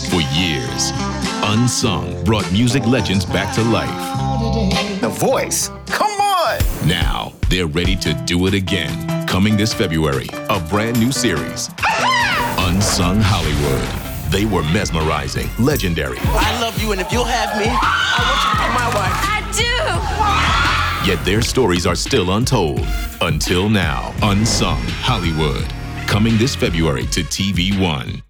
For years, Unsung brought music legends back to life. The Voice. Come on! Now, they're ready to do it again. Coming this February, a brand new series. Unsung Hollywood. They were mesmerizing, legendary. I love you, and if you'll have me, I want you to be my wife. I do! Yet their stories are still untold. Until now, Unsung Hollywood. Coming this February to TV One.